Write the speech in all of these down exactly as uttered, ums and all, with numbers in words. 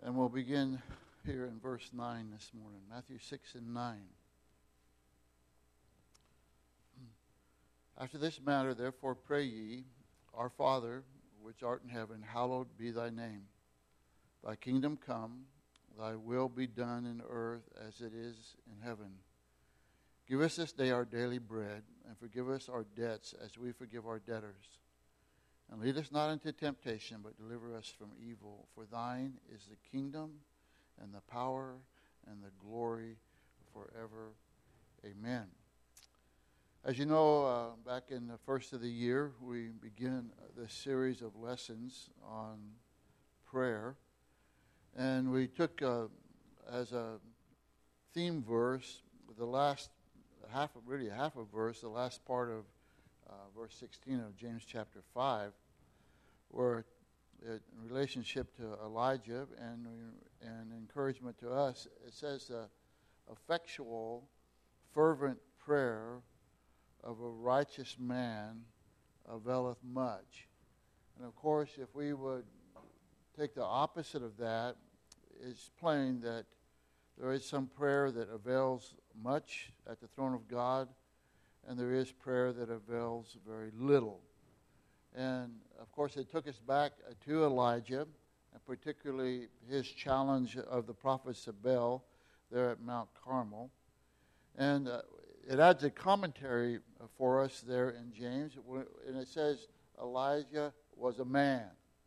And we'll begin here in verse nine this morning. Matthew six and nine. After this matter, therefore, pray ye, Our Father, which art in heaven, hallowed be thy name. Thy kingdom come, thy will be done in earth as it is in heaven. Give us this day our daily bread, and forgive us our debts as we forgive our debtors. And lead us not into temptation, but deliver us from evil. For thine is the kingdom, and the power, and the glory forever. Amen. As you know, uh, back in the first of the year, we begin this series of lessons on prayer. And we took uh, as a theme verse the last half of, really half a verse, the last part of uh, verse sixteen of James chapter five, where it, in relationship to Elijah and, and encouragement to us, it says, uh, effectual, fervent prayer of a righteous man availeth much. And of course, if we would take the opposite of that, it's plain that there is some prayer that avails much at the throne of God, and there is prayer that avails very little. And of course, it took us back to Elijah, and particularly his challenge of the prophets of Baal there at Mount Carmel. And uh, it adds a commentary for us there in James, and it says Elijah was a man.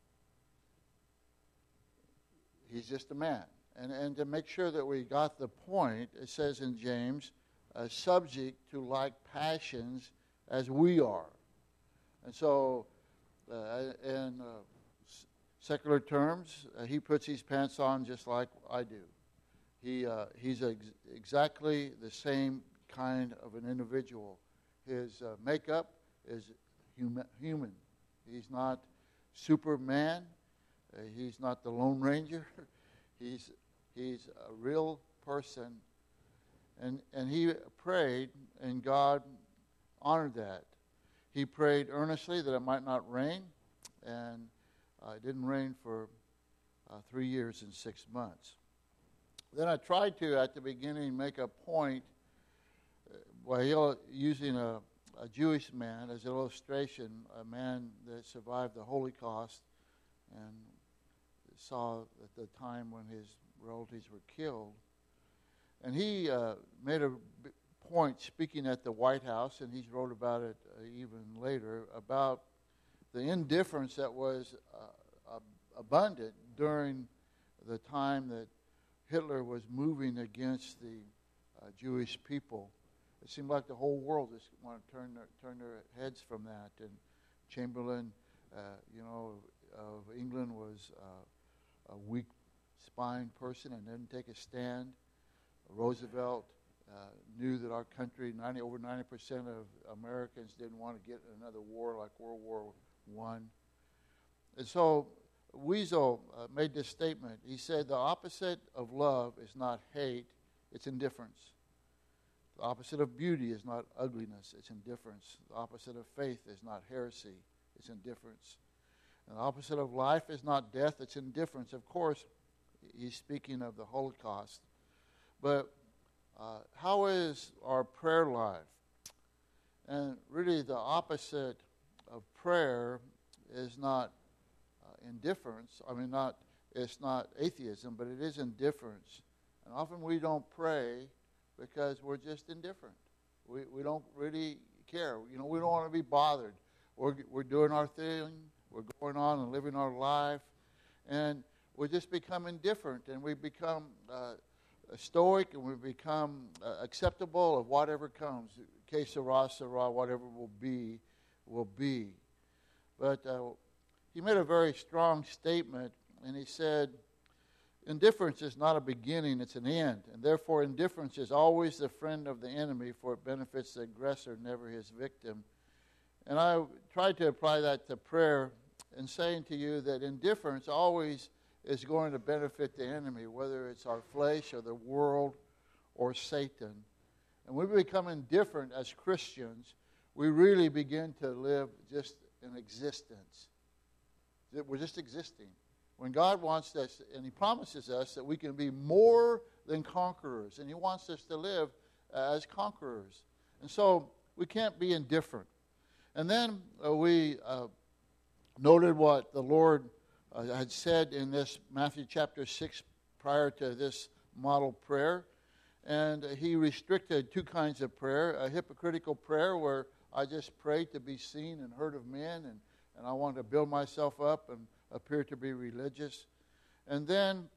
He's just a man. And, and to make sure that we got the point, it says in James, uh, subject to like passions as we are. And so, uh, in uh, secular terms, uh, he puts his pants on just like I do. He uh, he's ex- exactly the same kind of an individual. His uh, makeup is hum- human. He's not Superman. Uh, he's not the Lone Ranger. he's he's a real person, and and he prayed, and God honored that. He prayed earnestly that it might not rain, and uh, it didn't rain for uh, three years and six months. Then I tried to, at the beginning, make a point Well, using a, a Jewish man as an illustration, a man that survived the Holocaust and saw at the time when his relatives were killed. And he uh, made a point speaking at the White House, and he's wrote about it uh, even later, about the indifference that was uh, abundant during the time that Hitler was moving against the uh, Jewish people. It seemed like the whole world just wanted to turn their, turn their heads from that. And Chamberlain, uh, you know, of England was uh, a weak-spined person and didn't take a stand. Roosevelt uh, knew that our country, ninety over ninety percent of Americans didn't want to get another war like World War One. And so Weasel uh, made this statement. He said, the opposite of love is not hate, it's indifference. The opposite of beauty is not ugliness, it's indifference. The opposite of faith is not heresy, it's indifference. And the opposite of life is not death, it's indifference. Of course, he's speaking of the Holocaust. But uh, how is our prayer life? And really the opposite of prayer is not uh, indifference. I mean, not it's not atheism, but it is indifference. And often we don't pray because we're just indifferent. We we don't really care. You know, we don't want to be bothered. We're we're doing our thing. We're going on and living our life, and we just become indifferent, and we become uh, stoic, and we become uh, acceptable of whatever comes. Que sera, sera, whatever will be, will be. But uh, he made a very strong statement, and he said, indifference is not a beginning, it's an end. And therefore, indifference is always the friend of the enemy, for it benefits the aggressor, never his victim. And I tried to apply that to prayer and saying to you that indifference always is going to benefit the enemy, whether it's our flesh or the world or Satan. And when we become indifferent as Christians, we really begin to live just in existence. We're just existing. when God wants us, and He promises us that we can be more than conquerors, and He wants us to live as conquerors. And so we can't be indifferent. And then uh, we uh, noted what the Lord uh, had said in this Matthew chapter six prior to this model prayer. And uh, He restricted two kinds of prayer: a hypocritical prayer where I just pray to be seen and heard of men, and, and I want to build myself up and appear to be religious. And then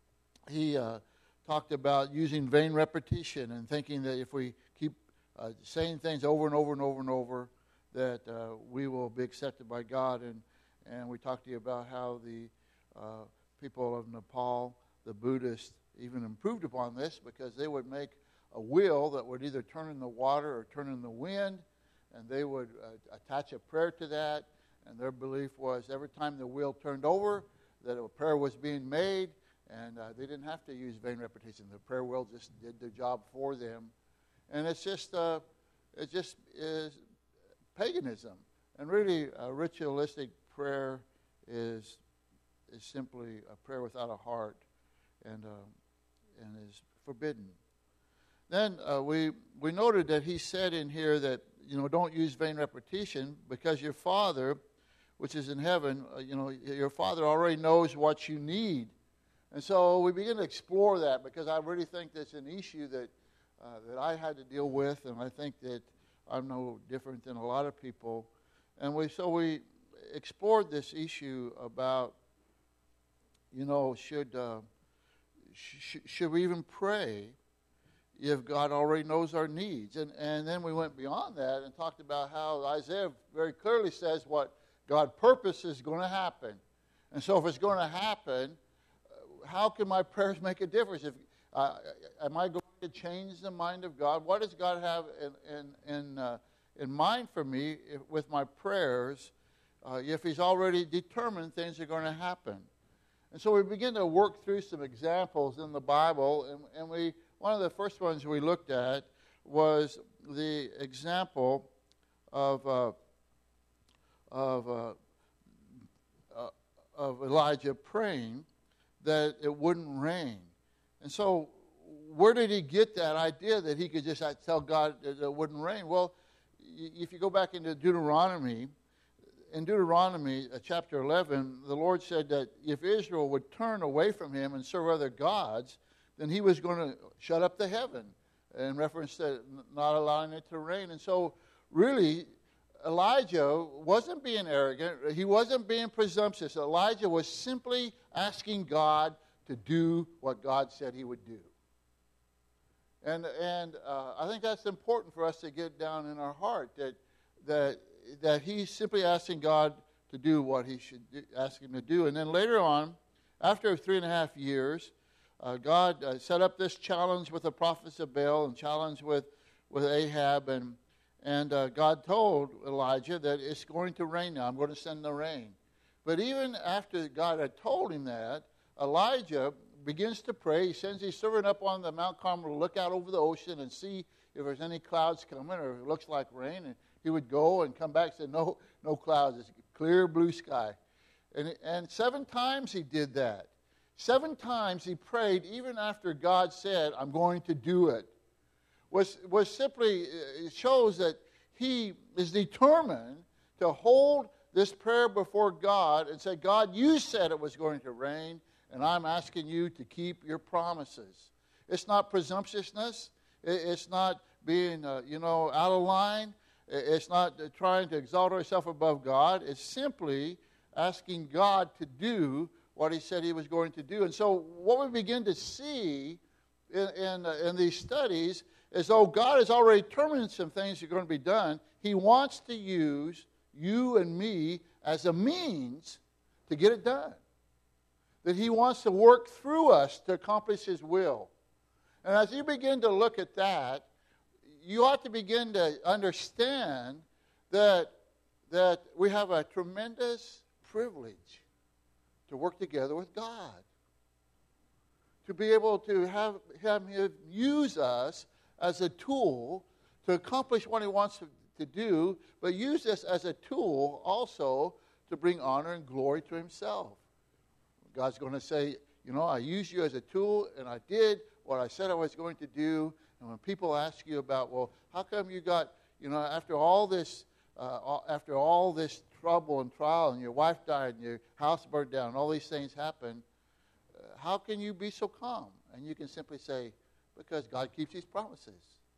He uh, talked about using vain repetition and thinking that if we keep uh, saying things over and over and over and over, that uh, we will be accepted by God. And, and we talked to you about how the uh, people of Nepal, the Buddhists, even improved upon this because they would make a wheel that would either turn in the water or turn in the wind, and they would uh, attach a prayer to that. And their belief was every time the wheel turned over, that a prayer was being made, and uh, they didn't have to use vain repetition. The prayer wheel just did the job for them. And it's just, uh, it just is paganism. And really, a ritualistic prayer is is simply a prayer without a heart, and uh, and is forbidden. Then uh, we we noted that He said in here that, you know, don't use vain repetition because your Father, which is in heaven, uh, you know, your Father already knows what you need. And so we begin to explore that because I really think that's an issue that uh, that I had to deal with, and I think that I'm no different than a lot of people. And we so we explored this issue about, you know, should uh, sh- should we even pray if God already knows our needs? And and then we went beyond that and talked about how Isaiah very clearly says what God purpose is going to happen. And so if it's going to happen, how can my prayers make a difference? If uh, am I going to change the mind of God? What does God have in in in, uh, in mind for me if, with my prayers? Uh, if He's already determined things are going to happen, and so we begin to work through some examples in the Bible, and, and we one of the first ones we looked at was the example of uh, of uh, uh, of Elijah praying that it wouldn't rain. And so where did he get that idea that he could just tell God that it wouldn't rain? Well, if you go back into Deuteronomy, in Deuteronomy uh, chapter eleven, the Lord said that if Israel would turn away from Him and serve other gods, then He was going to shut up the heaven, in reference to not allowing it to rain. And so really, Elijah wasn't being arrogant. He wasn't being presumptuous. Elijah was simply asking God to do what God said He would do. And and uh, I think that's important for us to get down in our heart, that that that he's simply asking God to do what He should do, ask Him to do. And then later on, after three and a half years, uh, God uh, set up this challenge with the prophets of Baal and challenge with, with Ahab, and And uh, God told Elijah that it's going to rain now. I'm going to send the rain. But even after God had told him that, Elijah begins to pray. He sends his servant up on the Mount Carmel to look out over the ocean and see if there's any clouds coming or if it looks like rain. And he would go and come back and say, no, no clouds. It's clear blue sky. And, and seven times he did that. Seven times he prayed even after God said, I'm going to do it. Was, was simply, it shows that he is determined to hold this prayer before God and say, God, you said it was going to rain, and I'm asking you to keep your promises. It's not presumptuousness. It's not being, uh, you know, out of line. It's not trying to exalt ourselves above God. It's simply asking God to do what He said He was going to do. And so what we begin to see in, in, uh, in these studies is, though God has already determined some things are going to be done, He wants to use you and me as a means to get it done. That He wants to work through us to accomplish His will. And as you begin to look at that, you ought to begin to understand that, that we have a tremendous privilege to work together with God. To be able to have, have Him use us as a tool to accomplish what He wants to, to do, but use this as a tool also to bring honor and glory to Himself. God's going to say, you know, I used you as a tool, and I did what I said I was going to do. And when people ask you about, well, how come you got, you know, after all this, uh, after all this trouble and trial, and your wife died, and your house burned down, and all these things happened, uh, how can you be so calm? And you can simply say, because God keeps His promises.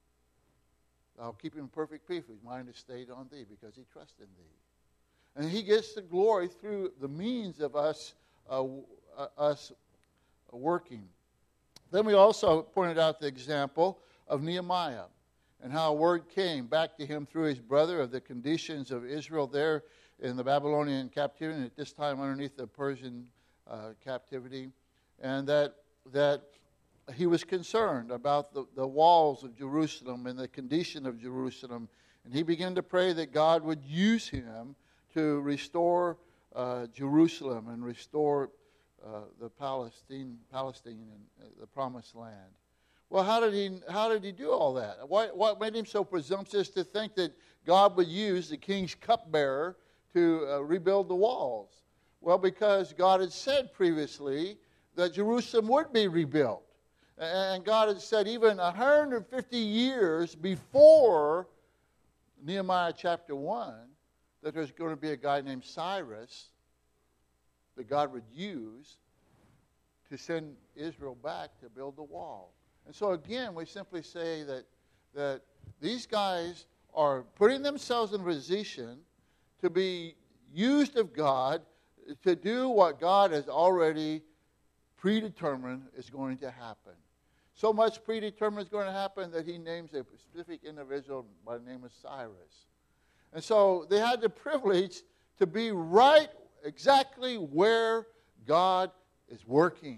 I'll keep him in perfect peace. His mind is stayed on thee because he trusts in thee. And he gets the glory through the means of us, uh, uh, us working. Then we also pointed out the example of Nehemiah and how a word came back to him through his brother of the conditions of Israel there in the Babylonian captivity, and at this time underneath the Persian uh, captivity, and that that he was concerned about the, the walls of Jerusalem and the condition of Jerusalem. And he began to pray that God would use him to restore uh, Jerusalem and restore uh, the Palestine, Palestine and uh, the Promised Land. Well, how did he how did he do all that? What, what made him so presumptuous to think that God would use the king's cupbearer to uh, rebuild the walls? Well, because God had said previously that Jerusalem would be rebuilt. And God had said even one hundred fifty years before Nehemiah chapter one that there's going to be a guy named Cyrus that God would use to send Israel back to build the wall. And so again, we simply say that, that these guys are putting themselves in a position to be used of God to do what God has already predetermined is going to happen. So much predetermined is going to happen that he names a specific individual by the name of Cyrus. And so they had the privilege to be right exactly where God is working.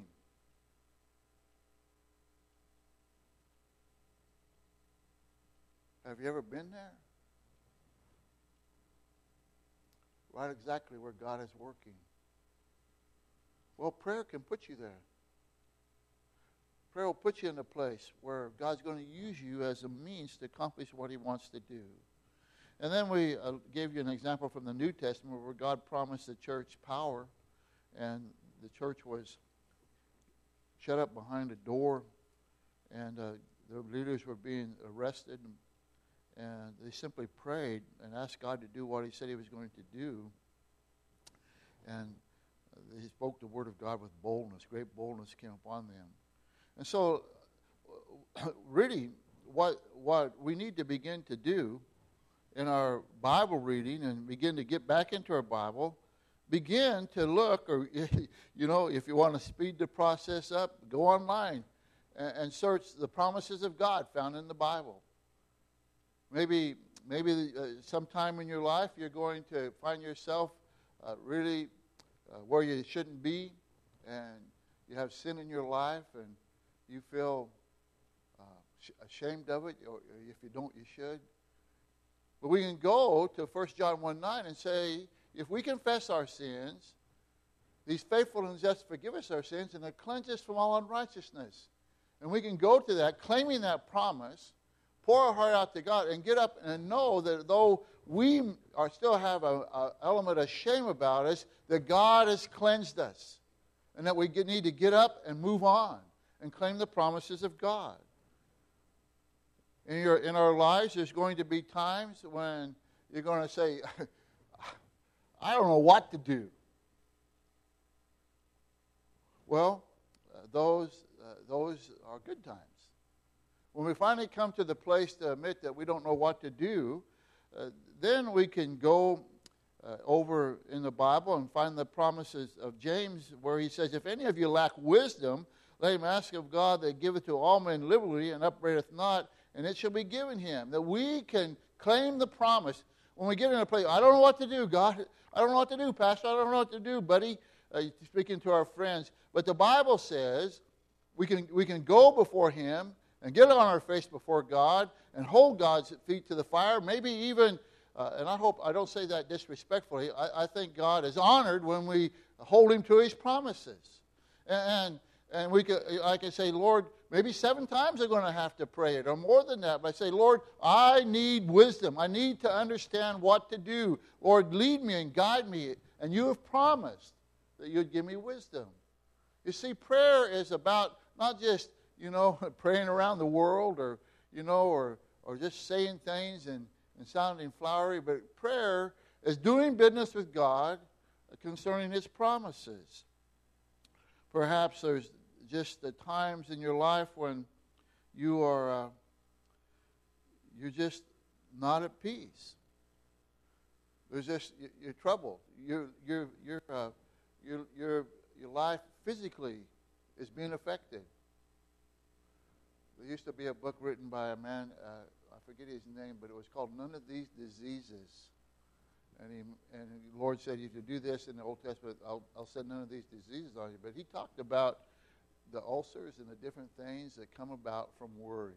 Have you ever been there? Right exactly where God is working. Well, prayer can put you there. Prayer will put you in a place where God's going to use you as a means to accomplish what he wants to do. And then we uh, gave you an example from the New Testament where God promised the church power, and the church was shut up behind a door, and uh, the leaders were being arrested, and, and they simply prayed and asked God to do what he said he was going to do. And uh, he spoke the word of God with boldness. Great boldness came upon them. And so, really, what what we need to begin to do in our Bible reading and begin to get back into our Bible, begin to look, or, you know, if you want to speed the process up, go online and, and search the promises of God found in the Bible. Maybe, maybe uh, sometime in your life you're going to find yourself uh, really uh, where you shouldn't be, and you have sin in your life, and you feel uh, ashamed of it, or if you don't, you should. But we can go to First John one nine and say, if we confess our sins, he's faithful and just to forgive us our sins and to cleanse us from all unrighteousness. And we can go to that, claiming that promise, pour our heart out to God, and get up and know that though we are still have an element of shame about us, that God has cleansed us. And that we get, need to get up and move on and claim the promises of God. In, your, in our lives, there's going to be times when you're going to say, I don't know what to do. Well, uh, those, uh, those are good times. When we finally come to the place to admit that we don't know what to do, uh, then we can go uh, over in the Bible and find the promises of James where he says, if any of you lack wisdom, let him ask of God that giveth to all men liberally and upbraideth not, and it shall be given him. That we can claim the promise. When we get in a place, I don't know what to do, God. I don't know what to do, Pastor. I don't know what to do, buddy. Uh, speaking to our friends. But the Bible says we can, we can go before him and get on our face before God and hold God's feet to the fire. Maybe even, uh, and I hope I don't say that disrespectfully, I, I think God is honored when we hold him to his promises. And, and we can, I can say, Lord, maybe seven times I'm going to have to pray it, or more than that. But I say, Lord, I need wisdom. I need to understand what to do. Lord, lead me and guide me. And you have promised that you'd give me wisdom. You see, prayer is about not just, you know, praying around the world or, you know, or, or just saying things and, and sounding flowery, but prayer is doing business with God concerning His promises. Perhaps there's just the times in your life when you are, uh, you're just not at peace. There's just, you're troubled. You're, you're, you're, uh, your, your, your life physically is being affected. There used to be a book written by a man, uh, I forget his name, but it was called None of These Diseases. And he, and the Lord said, if you do this in the Old Testament, I'll, I'll send none of these diseases on you. But he talked about the ulcers and the different things that come about from worry.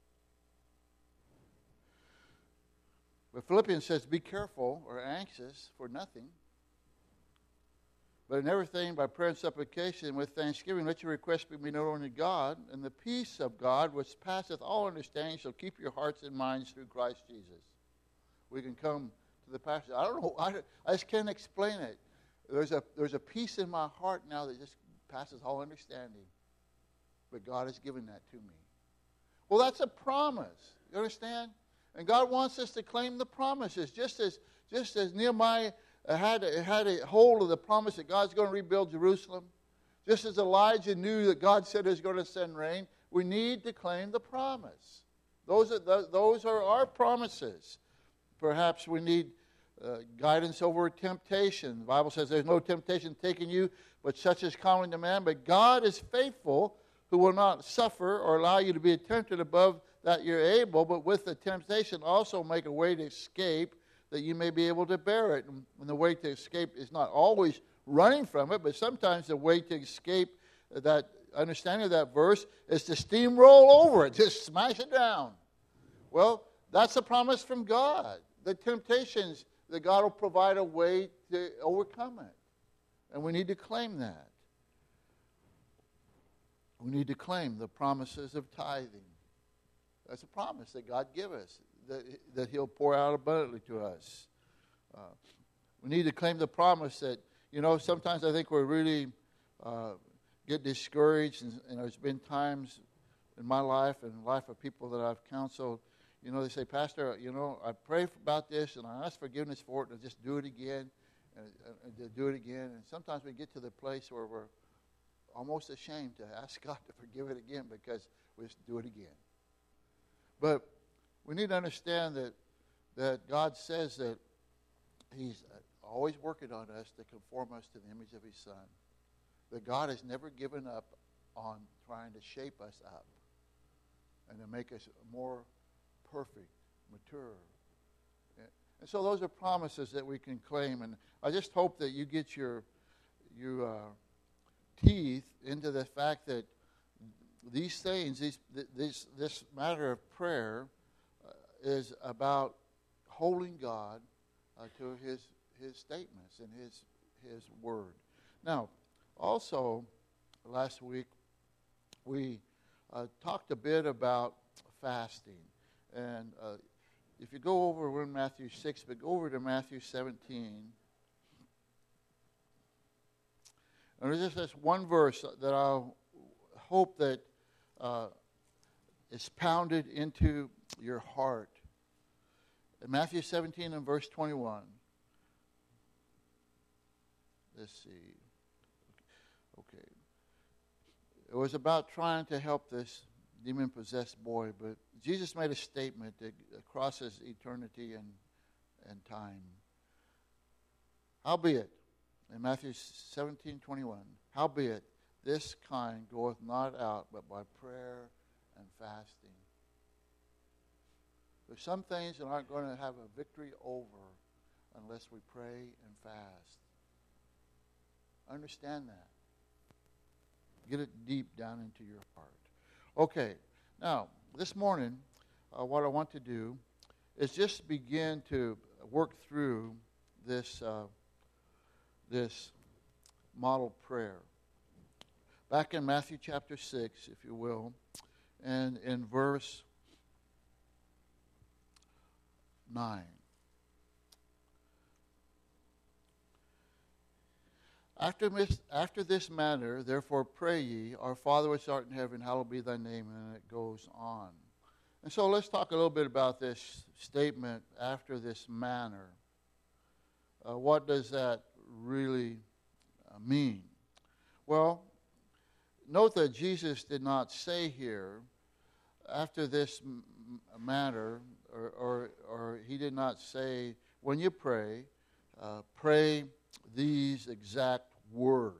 But Philippians says, be careful or anxious for nothing. But in everything, by prayer and supplication, with thanksgiving, let your requests be made known unto God, and the peace of God, which passeth all understanding, shall keep your hearts and minds through Christ Jesus. We can come to the passage. I don't know. I, I just can't explain it. There's a, there's a peace in my heart now that just passes all understanding. But God has given that to me. Well, that's a promise. You understand? And God wants us to claim the promises, just as just as Nehemiah had a, had a hold of the promise that God's going to rebuild Jerusalem, just as Elijah knew that God said He was going to send rain. We need to claim the promise. Those are the, those are our promises. Perhaps we need uh, guidance over temptation. The Bible says there's no temptation taking you, but such is common to man. But God is faithful, who will not suffer or allow you to be tempted above that you're able, but with the temptation also make a way to escape, that you may be able to bear it. And the way to escape is not always running from it, but sometimes the way to escape that understanding of that verse is to steamroll over it, just smash it down. Well, that's a promise from God. The temptations, that God will provide a way to overcome it. And we need to claim that. We need to claim the promises of tithing. That's a promise that God give us, that, that He'll pour out abundantly to us. Uh, we need to claim the promise that, you know, sometimes I think we really uh, get discouraged, and, and there's been times in my life and the life of people that I've counseled, you know, they say, Pastor, you know, I pray about this and I ask forgiveness for it and I just do it again and, and, and do it again. And sometimes we get to the place where we're almost ashamed to ask God to forgive it again because we just do it again. But we need to understand that that God says that He's always working on us to conform us to the image of His Son. That God has never given up on trying to shape us up and to make us more perfect, mature. And so those are promises that we can claim. And I just hope that you get your, your uh, teeth into the fact that these things, these, this, this matter of prayer uh, is about holding God uh, to His His statements and His His word. Now, also last week we uh, talked a bit about fasting, and uh, if you go over, we're in Matthew six, but go over to Matthew seventeen. And there's just this one verse that I hope that uh, is pounded into your heart. In Matthew seventeen and verse twenty-one. Let's see. Okay. It was about trying to help this demon-possessed boy, but Jesus made a statement that crosses eternity and, and time. Howbeit, in Matthew seventeen twenty-one, howbeit, this kind goeth not out but by prayer and fasting. There's some things that aren't going to have a victory over unless we pray and fast. Understand that. Get it deep down into your heart. Okay, now, this morning, uh, what I want to do is just begin to work through this, uh, this model prayer. Back in Matthew chapter six, if you will, and in verse nine. After this, after this manner, therefore pray ye, our Father which art in heaven, hallowed be thy name, and it goes on. And so let's talk a little bit about this statement, after this manner. Uh, what does that really uh, mean? Well, note that Jesus did not say here, after this m- manner, or, or, or he did not say, when you pray, uh, pray these exact words.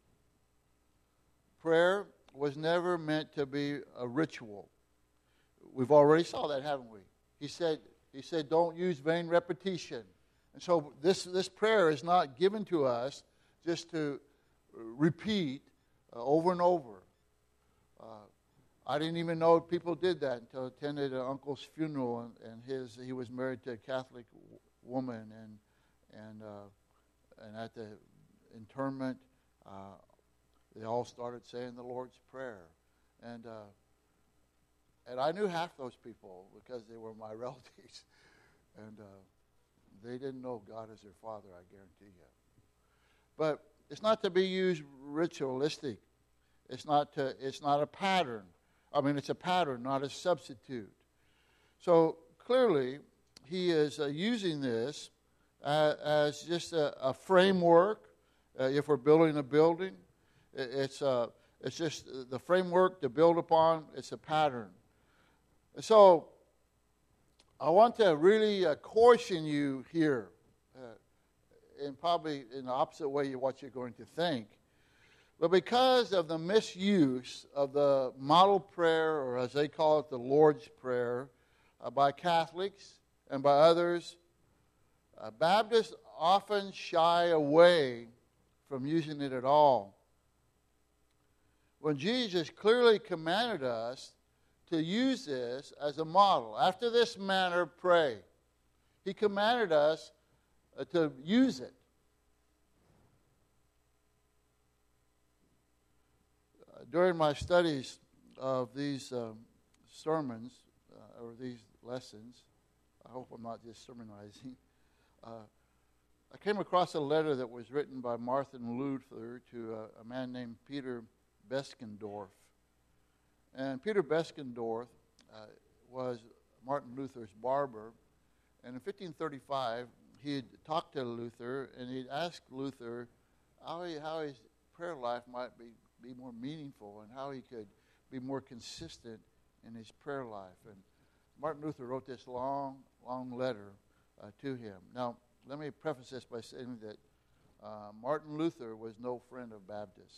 Prayer was never meant to be a ritual. We've already saw that, haven't we? He said, he said, don't use vain repetition. And so this, this prayer is not given to us just to repeat uh, over and over. Uh, I didn't even know people did that until I attended an uncle's funeral, and, and his he was married to a Catholic w- woman, and and uh, and at the interment, uh, they all started saying the Lord's Prayer, and uh, and I knew half those people because they were my relatives, and uh, they didn't know God as their Father, I guarantee you. But it's not to be used ritualistic. It's not to. It's not a pattern. I mean, it's a pattern, not a substitute. So clearly, he is uh, using this uh, as just a, a framework. Uh, if we're building a building, it, it's uh, it's just the framework to build upon. It's a pattern. So I want to really uh, caution you here, uh, in probably in the opposite way of what you're going to think. But because of the misuse of the model prayer, or as they call it, the Lord's Prayer, uh, by Catholics and by others, uh, Baptists often shy away from using it at all. When Jesus clearly commanded us to use this as a model. After this manner, pray. He commanded us uh, to use it. During my studies of these um, sermons, uh, or these lessons, I hope I'm not just sermonizing, uh, I came across a letter that was written by Martin Luther to a, a man named Peter Beskendorf. And Peter Beskendorf uh, was Martin Luther's barber, and in fifteen thirty-five, he had talked to Luther, and he'd asked Luther how, he, how his prayer life might be be more meaningful and how he could be more consistent in his prayer life. And Martin Luther wrote this long, long letter uh, to him. Now, let me preface this by saying that uh, Martin Luther was no friend of Baptists.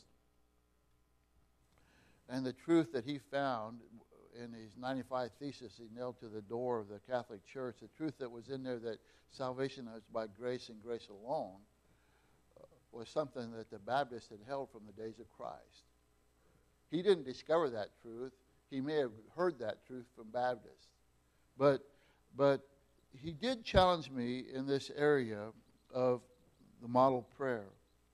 And the truth that he found in his ninety-five Theses he nailed to the door of the Catholic Church, the truth that was in there that salvation is by grace and grace alone, was something that the Baptists had held from the days of Christ. He didn't discover that truth. He may have heard that truth from Baptists. But, but he did challenge me in this area of the model prayer.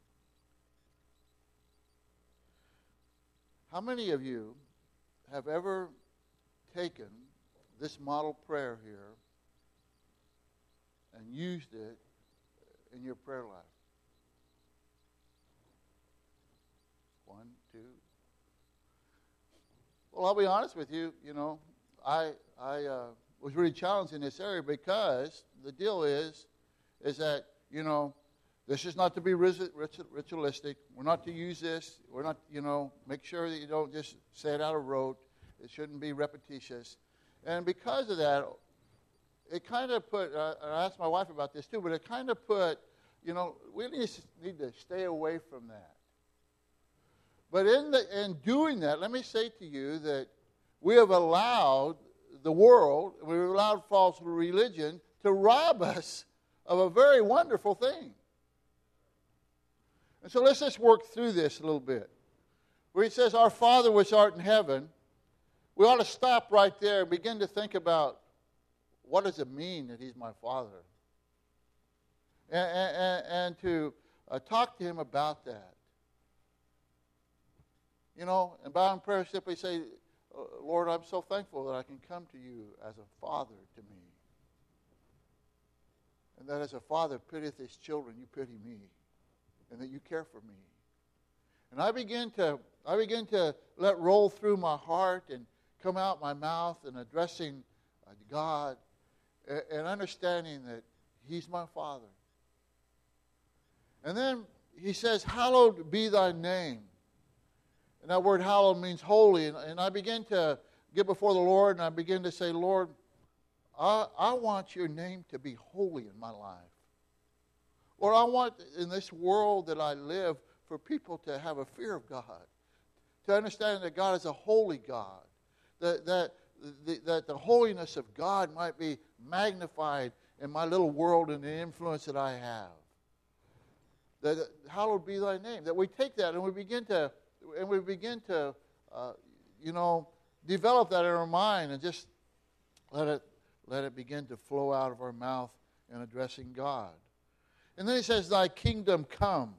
How many of you have ever taken this model prayer here and used it in your prayer life? One, two. Well, I'll be honest with you. You know, I I uh, was really challenged in this area because the deal is, is that you know, this is not to be ritualistic. We're not to use this. We're not, you know, make sure that you don't just say it out of rote. It shouldn't be repetitious. And because of that, it kind of put. Uh, I asked my wife about this too, but it kind of put, you know, we need need to stay away from that. But in, the, in doing that, let me say to you that we have allowed the world, we've allowed false religion to rob us of a very wonderful thing. And so let's just work through this a little bit. Where he says, our Father which art in heaven, we ought to stop right there and begin to think about what does it mean that he's my Father? And, and, and to uh, talk to him about that. You know, and bow in prayer, simply say, Lord, I'm so thankful that I can come to you as a father to me. And that as a father pitieth his children, you pity me. and that you care for me. And I begin to I begin to let roll through my heart and come out my mouth and addressing uh, God and, and understanding that He's my Father. And then he says, hallowed be thy name. And that word hallowed means holy. And, and I begin to get before the Lord and I begin to say, Lord, I, I want your name to be holy in my life. Lord, I want in this world that I live for people to have a fear of God, to understand that God is a holy God, that, that, the, that the holiness of God might be magnified in my little world and the influence that I have. That hallowed be thy name. That we take that and we begin to, and we begin to, uh, you know, develop that in our mind and just let it, let it begin to flow out of our mouth in addressing God. And then he says, thy kingdom come.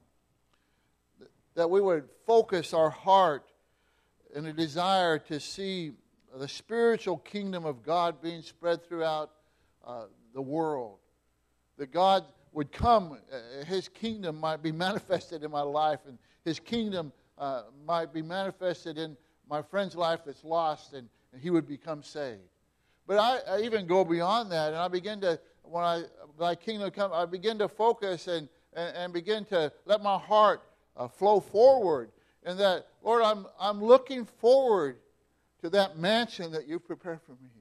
That we would focus our heart in a desire to see the spiritual kingdom of God being spread throughout uh, the world. That God would come, uh, His kingdom might be manifested in my life, and His kingdom uh, might be manifested in my friend's life that's lost, and, and he would become saved. But I, I even go beyond that, and I begin to, when I, thy kingdom come, I begin to focus and, and, and begin to let my heart uh, flow forward. And that, Lord, I'm, I'm looking forward to that mansion that you prepared for me.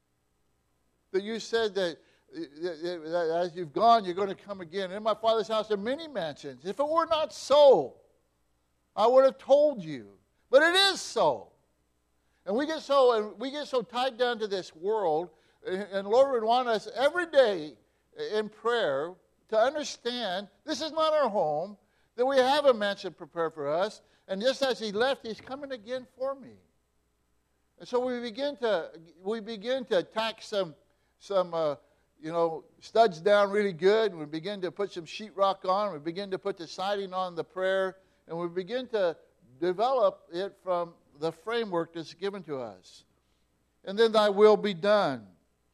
That you said that, that, that as you've gone, you're going to come again. In my Father's house are many mansions. If it were not so, I would have told you. But it is so. And we get so and we get so tied down to this world, and Lord would want us every day in prayer to understand this is not our home, that we have a mansion prepared for us, and just as He left, He's coming again for me. And so we begin to we begin to tack some some uh, you know studs down really good, and we begin to put some sheetrock on. We begin to put the siding on the prayer, and we begin to develop it from the framework that's given to us. And then thy will be done.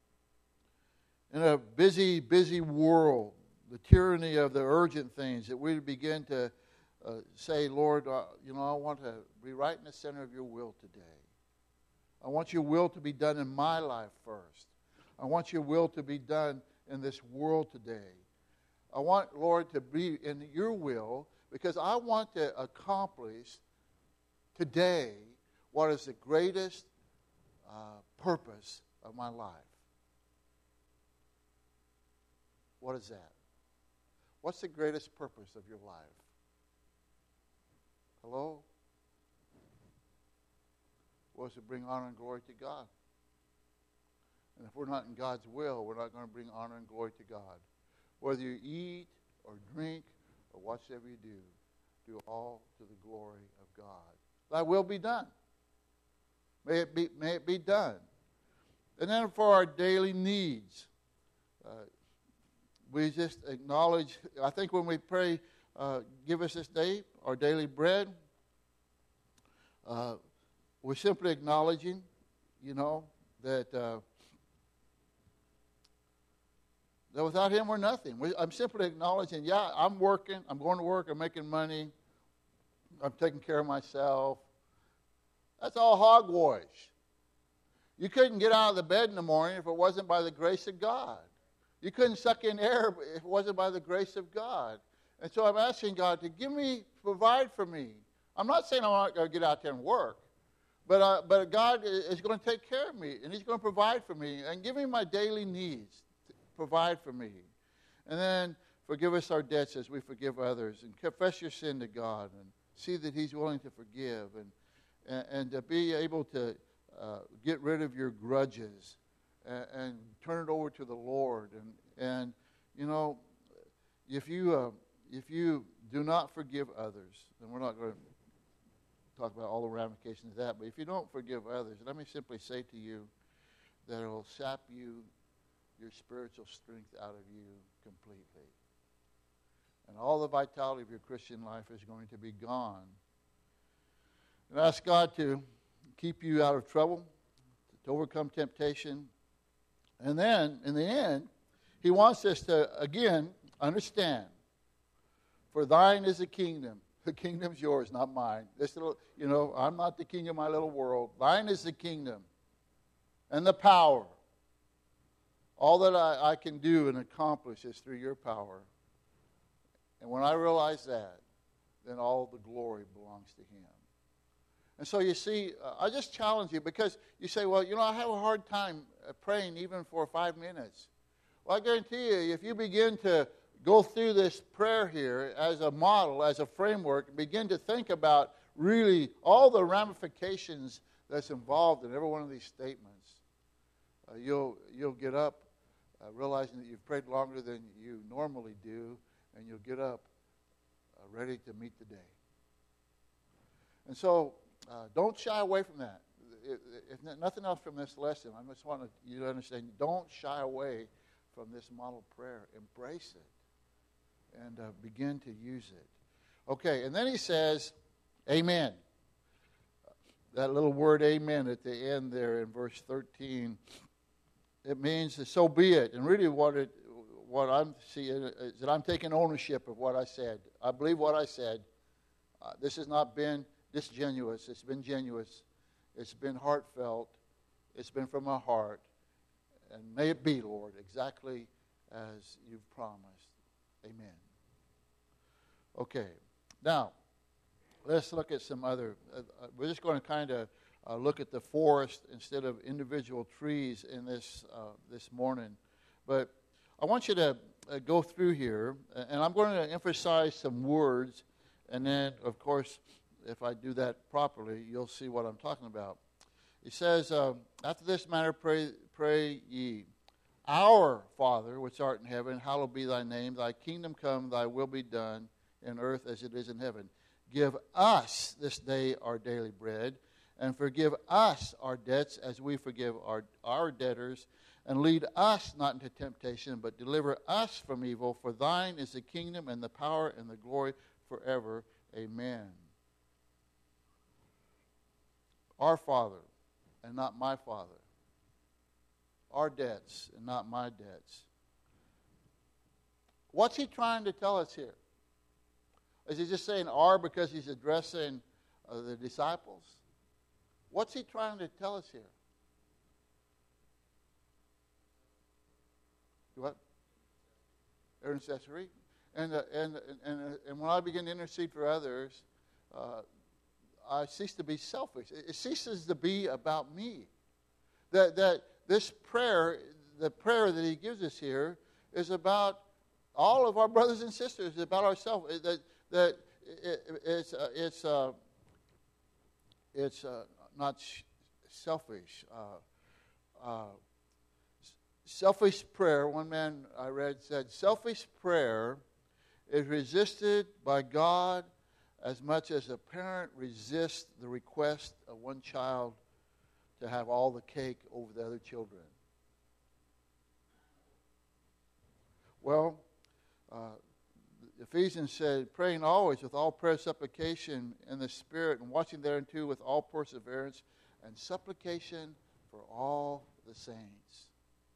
In a busy, busy world, the tyranny of the urgent things, that we begin to uh, say, Lord, uh, you know, I want to be right in the center of your will today. I want your will to be done in my life first. I want your will to be done in this world today. I want, Lord, to be in your will because I want to accomplish today what is the greatest uh, purpose of my life. What is that? What's the greatest purpose of your life? Hello? Was to bring honor and glory to God. And if we're not in God's will, we're not going to bring honor and glory to God. Whether you eat or drink or whatsoever you do, do all to the glory of God. Thy will be done. May it be, may it be done. And then for our daily needs, uh, we just acknowledge, I think when we pray, uh, give us this day our daily bread, uh, we're simply acknowledging, you know, that, uh, that without Him we're nothing. We, I'm simply acknowledging, yeah, I'm working, I'm going to work, I'm making money, I'm taking care of myself. That's all hogwash. You couldn't get out of the bed in the morning if it wasn't by the grace of God. You couldn't suck in air if it wasn't by the grace of God. And so I'm asking God to give me, provide for me. I'm not saying I'm not going to get out there and work, but uh, but God is going to take care of me, and He's going to provide for me and give me my daily needs, provide for me. And then forgive us our debts as we forgive others, and confess your sin to God, and see that He's willing to forgive, and and, and to be able to uh, get rid of your grudges and, and turn it over to the Lord. And and you know, if you uh, if you do not forgive others, then we're not going to talk about all the ramifications of that. But if you don't forgive others, let me simply say to you that it will sap you, your spiritual strength out of you completely. And all the vitality of your Christian life is going to be gone. And ask God to keep you out of trouble, to overcome temptation. And then, in the end, He wants us to, again, understand. For thine is the kingdom. The kingdom's yours, not mine. This little, you know, I'm not the king of my little world. Thine is the kingdom and the power. All that I, I can do and accomplish is through your power. And when I realize that, then all the glory belongs to him. And so you see, uh, I just challenge you because you say, well, you know, I have a hard time uh, praying even for five minutes. Well, I guarantee you, if you begin to go through this prayer here as a model, as a framework, and begin to think about really all the ramifications that's involved in every one of these statements, uh, you'll, you'll get up uh, realizing that you've prayed longer than you normally do, and you'll get up uh, ready to meet the day. And so, Uh, don't shy away from that. If, if nothing else from this lesson, I just want you to understand, don't shy away from this model prayer. Embrace it and uh, begin to use it. Okay, and then he says, amen. That little word amen at the end there in verse thirteen, it means so be it. And really what it, what I'm seeing is that I'm taking ownership of what I said. I believe what I said. Uh, this has not been disgenuous. It's been genuine. It's been heartfelt. It's been from my heart. And may it be, Lord, exactly as you've promised. Amen. Okay. Now, let's look at some other. Uh, we're just going to kind of uh, look at the forest instead of individual trees in this uh, this morning. But I want you to uh, go through here, and I'm going to emphasize some words, and then, of course, if I do that properly, you'll see what I'm talking about. He says, uh, after this manner pray, pray ye, Our Father, which art in heaven, hallowed be thy name. Thy kingdom come, thy will be done in earth as it is in heaven. Give us this day our daily bread, and forgive us our debts as we forgive our, our debtors. And lead us not into temptation, but deliver us from evil. For thine is the kingdom and the power and the glory forever. Amen. Our Father, and not my Father. Our debts, and not my debts. What's he trying to tell us here? Is he just saying our because he's addressing uh, the disciples? What's he trying to tell us here? What? Intercessory. And, uh, and, and, and when I begin to intercede for others, uh, I cease to be selfish. It ceases to be about me. That that this prayer, the prayer that he gives us here, is about all of our brothers and sisters, about ourselves. That that it, it's uh, it's uh, it's uh, not sh- selfish. Uh, uh, selfish prayer. One man I read said, selfish prayer is resisted by God as much as a parent resists the request of one child to have all the cake over the other children. Well, uh, Ephesians said, praying always with all prayer, supplication in the Spirit, and watching thereunto with all perseverance and supplication for all the saints.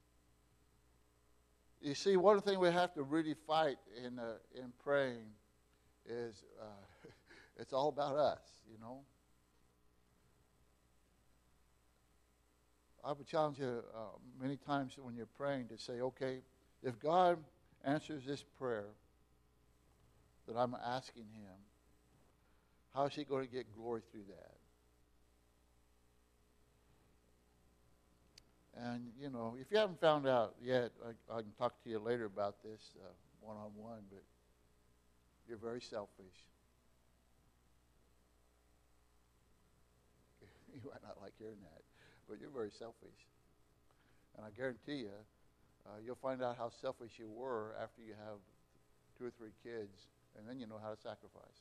You see, one thing we have to really fight in uh, in praying is uh, it's all about us, you know. I would challenge you uh, many times when you're praying to say, okay, if God answers this prayer that I'm asking him, how is he going to get glory through that? And, you know, if you haven't found out yet, I, I can talk to you later about this uh, one-on-one, but you're very selfish. You might not like hearing that, but you're very selfish. And I guarantee you, uh, you'll find out how selfish you were after you have two or three kids, and then you know how to sacrifice.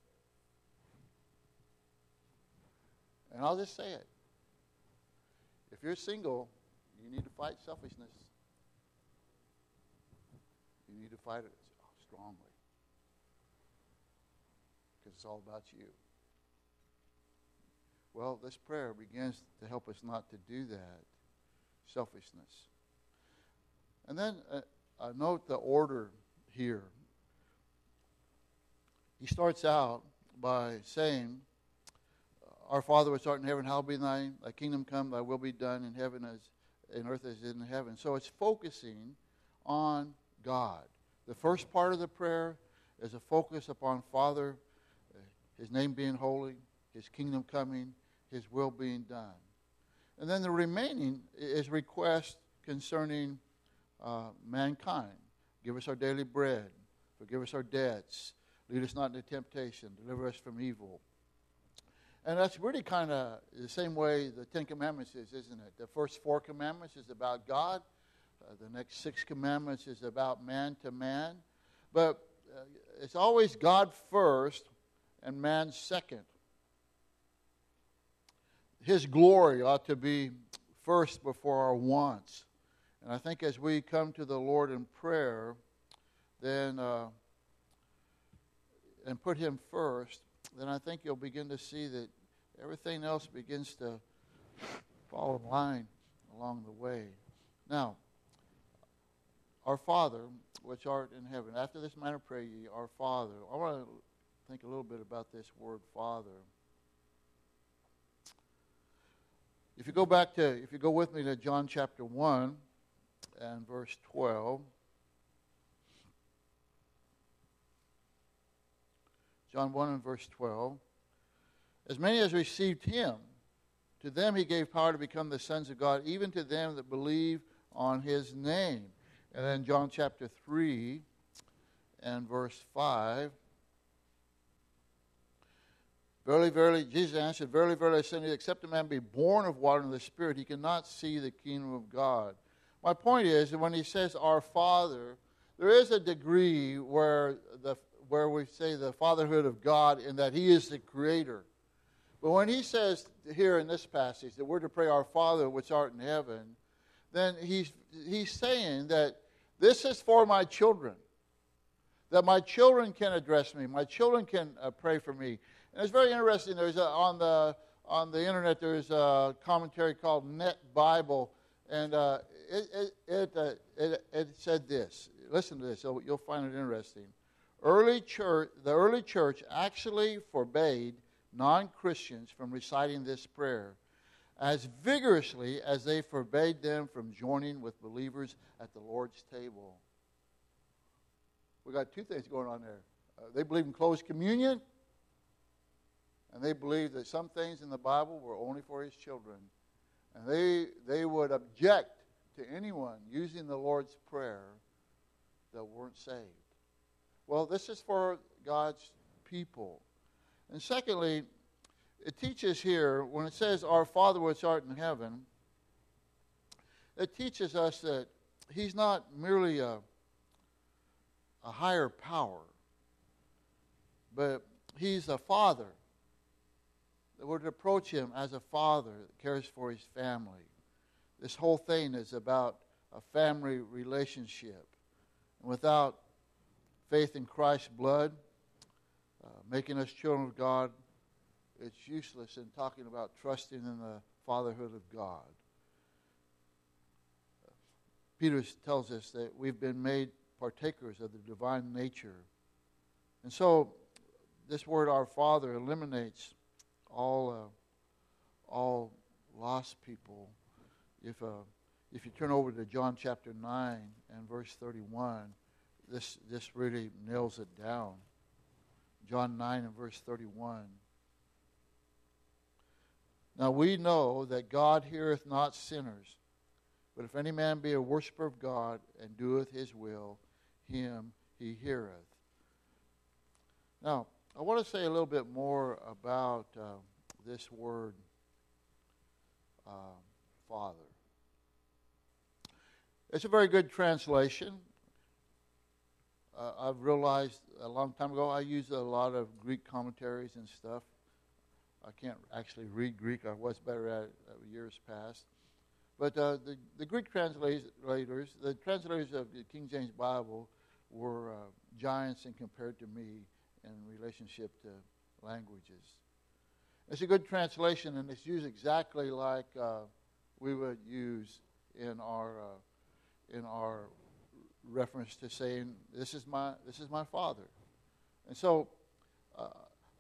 And I'll just say it. If you're single, you need to fight selfishness. You need to fight it strongly. Because it's all about you. Well, this prayer begins to help us not to do that. Selfishness. And then uh, uh, note the order here. he starts out by saying, Our Father which art in heaven, hallowed be thy name. Thy kingdom come, thy will be done in heaven as in earth as in heaven. So it's focusing on God. The first part of the prayer is a focus upon Father, his name being holy, his kingdom coming, his will being done. And then the remaining is request concerning uh, mankind. Give us our daily bread. Forgive us our debts. Lead us not into temptation. Deliver us from evil. And that's really kind of the same way the Ten Commandments is, isn't it? The first four commandments is about God. Uh, the next six commandments is about man to man. But uh, it's always God first and man second. His glory ought to be first before our wants. And I think as we come to the Lord in prayer, then uh, and put him first, then I think you'll begin to see that everything else begins to fall in line along the way. Now, our Father, which art in heaven. After this manner pray ye, our Father. I want to think a little bit about this word Father. If you go back to, if you go with me to John chapter one and verse twelve. John one and verse twelve. As many as received him, to them he gave power to become the sons of God, even to them that believe on his name. And then John chapter three and verse five. Verily, verily, Jesus answered, Verily, verily, I say unto you, except a man be born of water and the Spirit, he cannot see the kingdom of God. My point is that when he says our Father, there is a degree where the where we say the fatherhood of God in that he is the creator. But when he says here in this passage that we're to pray our Father which art in heaven, then he's he's saying that this is for my children. That my children can address me. My children can uh, pray for me. And it's very interesting. There's a, on the on the internet there's a commentary called Net Bible, and uh, it it it, uh, it it said this. Listen to this. You'll, you'll find it interesting. Early church, the early church actually forbade non-Christians from reciting this prayer as vigorously as they forbade them from joining with believers at the Lord's table. We got two things going on there. Uh, they believe in closed communion, and they believe that some things in the Bible were only for his children. And they they would object to anyone using the Lord's Prayer that weren't saved. Well, this is for God's people. And secondly, it teaches here, when it says, Our Father which art in heaven, it teaches us that he's not merely a, a higher power, but he's a father. That we're to approach him as a father that cares for his family. This whole thing is about a family relationship. And without faith in Christ's blood, uh, making us children of God, it's useless in talking about trusting in the fatherhood of God. Uh, Peter tells us that we've been made partakers of the divine nature. And so this word, our Father, eliminates all uh, all lost people. If uh, if you turn over to John chapter nine and verse thirty-one, this this really nails it down. John nine and verse thirty-one. Now we know that God heareth not sinners, but if any man be a worshiper of God and doeth his will, him he heareth. Now, I want to say a little bit more about uh, this word, uh, Father. It's a very good translation. Uh, I've realized a long time ago I used a lot of Greek commentaries and stuff. I can't actually read Greek. I was better at it uh, years past. But uh, the, the Greek translators, the translators of the King James Bible were uh, giants in compared to me in relationship to languages. It's a good translation, and it's used exactly like uh, we would use in our uh, in our reference to saying, "This is my this is my Father." And so,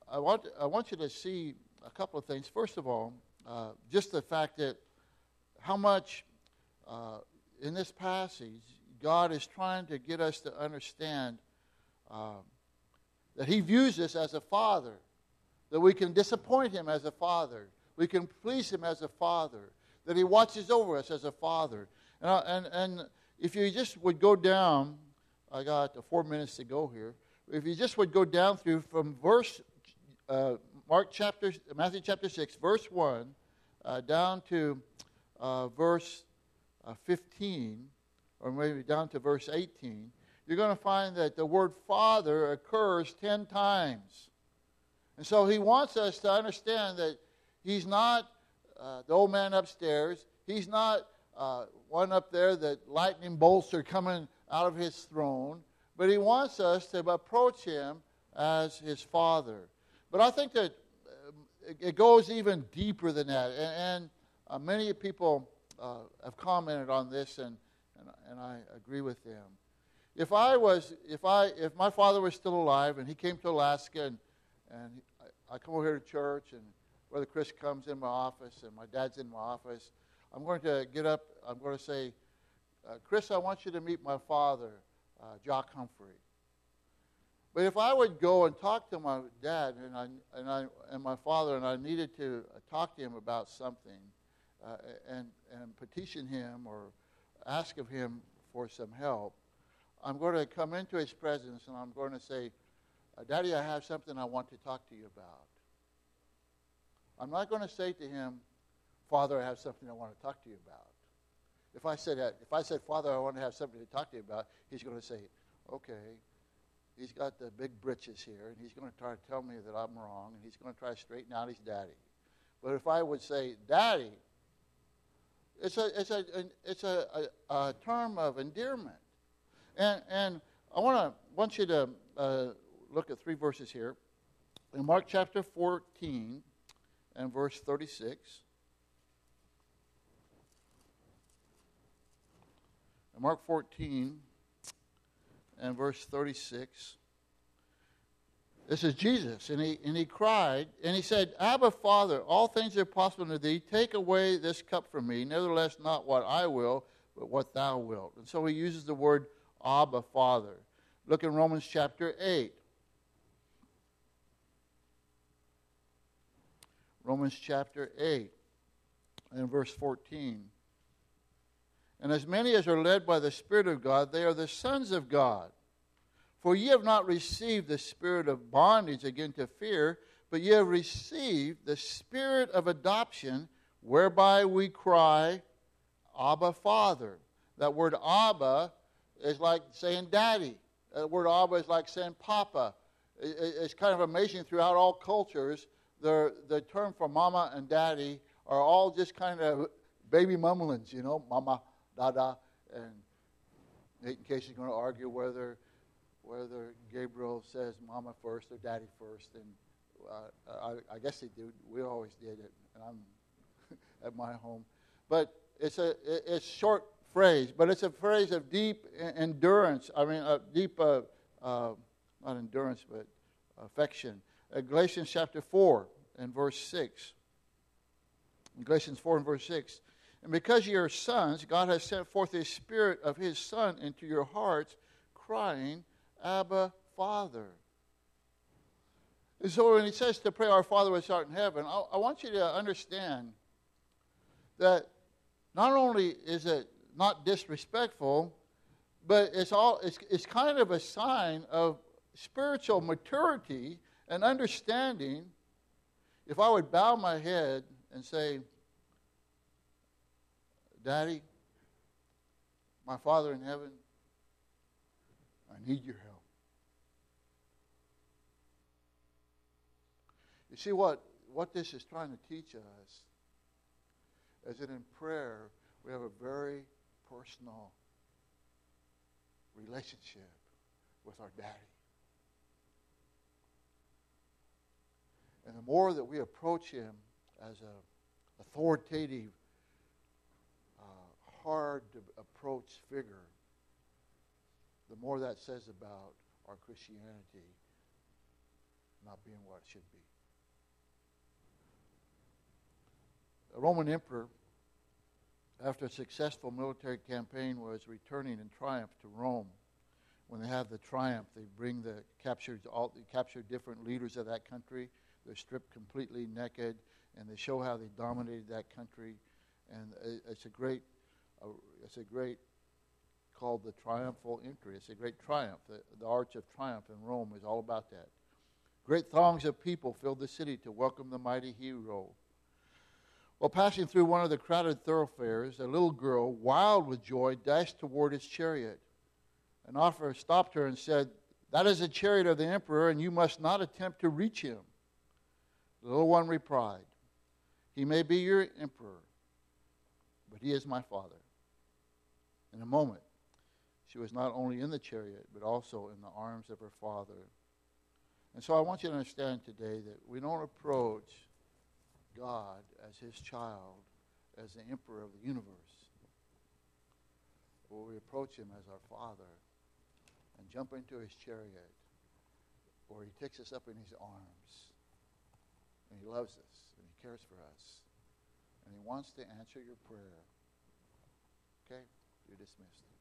I want I want you to see a couple of things. First of all, uh, just the fact that how much uh, in this passage God is trying to get us to understand uh, that He views us as a father, that we can disappoint Him as a father, we can please Him as a father, that He watches over us as a father. And I, and and if you just would go down, I got four minutes to go here. If you just would go down through from verse uh, Mark chapter Matthew chapter six, verse one, uh, down to uh, verse uh, fifteen, or maybe down to verse eighteen, you're going to find that the word Father occurs ten times. And so He wants us to understand that He's not uh, the old man upstairs. He's not uh, one up there that lightning bolts are coming out of His throne. But He wants us to approach Him as His Father. But I think that it goes even deeper than that. And, and uh, many people uh, have commented on this, and, and, and I agree with them. If I was, if I, if my father was still alive and he came to Alaska, and, and I, I come over here to church, and Brother Chris comes in my office, and my dad's in my office, I'm going to get up, I'm going to say, uh, Chris, I want you to meet my father, uh, Jock Humphrey. But if I would go and talk to my dad and I and I and my father, and I needed to talk to him about something, uh, and and petition him or ask of him for some help, I'm going to come into his presence and I'm going to say, Daddy, I have something I want to talk to you about. I'm not going to say to him, Father, I have something I want to talk to you about. If I said that, if I said, Father, I want to have something to talk to you about, he's going to say, okay. He's got the big britches here, and he's going to try to tell me that I'm wrong, and he's going to try to straighten out his daddy. But if I would say, Daddy, it's a it's a it's a, a, a term of endearment, and and I want to want you to uh, look at three verses here in Mark chapter fourteen and verse thirty-six. In Mark fourteen. And verse thirty-six. This is Jesus, and he and he cried, and he said, Abba, Father, all things are possible to thee. Take away this cup from me. Nevertheless, not what I will, but what thou wilt. And so he uses the word Abba, Father. Look in Romans chapter eight. Romans chapter eight and verse fourteen. And as many as are led by the Spirit of God, they are the sons of God. For ye have not received the spirit of bondage again to fear, but ye have received the spirit of adoption, whereby we cry, Abba, Father. That word Abba is like saying daddy. That word Abba is like saying Papa. It's kind of amazing throughout all cultures, the, the term for mama and daddy are all just kind of baby mumblings, you know, mama, dada, and in case you're going to argue whether whether Gabriel says mama first or daddy first, and uh, I, I guess they do. We always did it, and I'm at my home. But it's a it's short phrase, but it's a phrase of deep endurance. I mean, uh, deep uh, uh, not endurance, but affection. Uh, Galatians chapter four and verse six. In Galatians four and verse six. And because ye are sons, God has sent forth His Spirit of His Son into your hearts, crying, Abba, Father. And so when He says to pray, Our Father which art in heaven, I, I want you to understand that not only is it not disrespectful, but it's all it's, it's kind of a sign of spiritual maturity and understanding. If I would bow my head and say, Daddy, my Father in heaven, I need your help. You see, what, what this is trying to teach us is that in prayer we have a very personal relationship with our daddy. And the more that we approach him as an authoritative, hard to approach figure, the more that says about our Christianity not being what it should be. A Roman emperor, after a successful military campaign, was returning in triumph to Rome. When they have the triumph, they bring the captured all they capture different leaders of that country. They're stripped completely naked, and they show how they dominated that country. And it's a great, uh, it's a great called the triumphal entry. It's a great triumph. The, the Arch of Triumph in Rome is all about that. Great throngs of people filled the city to welcome the mighty hero. While passing through one of the crowded thoroughfares, a little girl, wild with joy, dashed toward his chariot. An officer stopped her and said, "That is the chariot of the emperor, and you must not attempt to reach him." The little one replied, "He may be your emperor, but he is my father." In a moment, she was not only in the chariot, but also in the arms of her father. And so I want you to understand today that we don't approach God as his child, as the emperor of the universe. But we approach him as our father and jump into his chariot, or he takes us up in his arms. And he loves us, and he cares for us. And he wants to answer your prayer. Okay? You're dismissed.